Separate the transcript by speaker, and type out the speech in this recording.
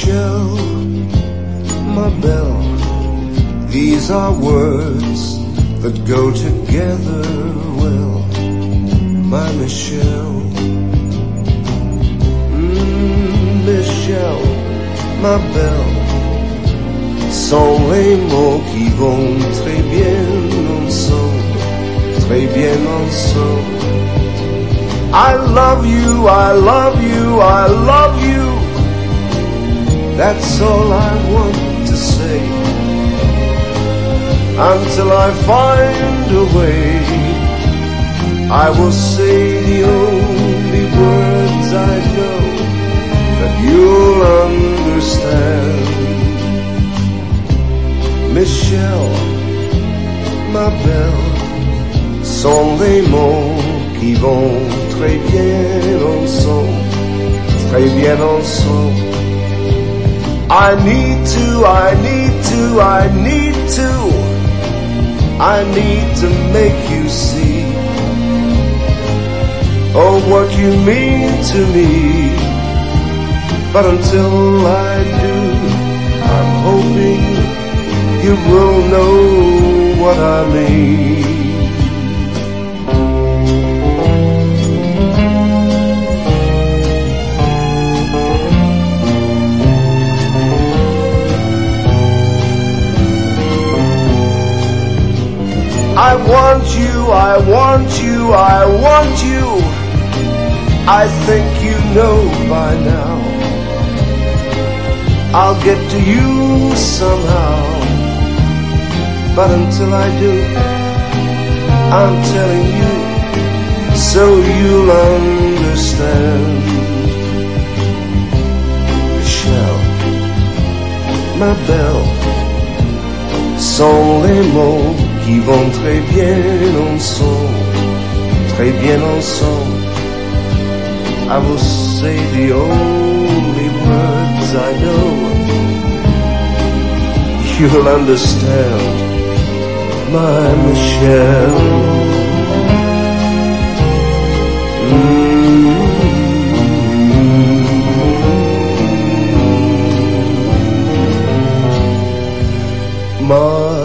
Speaker 1: Michelle, ma belle, these are words that go together well, my Michelle. Michelle, ma belle, sont les mots qui vont très bien ensemble, très bien ensemble. I love you, I love you, I love you. That's all I want to say, until I find a way. I will say the only words I know that you'll understand. Michelle, ma belle, sont les mots qui vont très bien ensemble, très bien ensemble. I need to, I need to, I need to, I need to make you see, oh, what you mean to me. But until I do, I'm hoping you will know what I mean. I want you, I want you, I want you. I think you know by now. I'll get to you somehow. But until I do, I'm telling you, so you'll understand. Michelle, ma belle, sont les mots qui vont très bien ensemble, très bien ensemble. I will say the only words I know, you'll understand, my Michelle. My